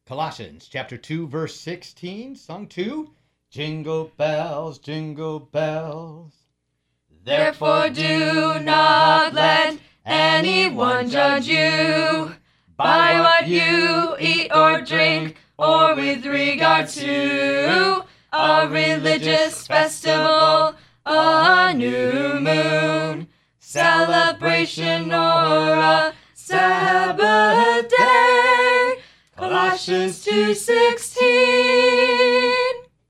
Colossians chapter 2, verse 16, sung 2. Jingle bells, jingle bells. Therefore do not let anyone judge you by what you eat or drink, or with regard to a religious festival, a new moon, celebration, or a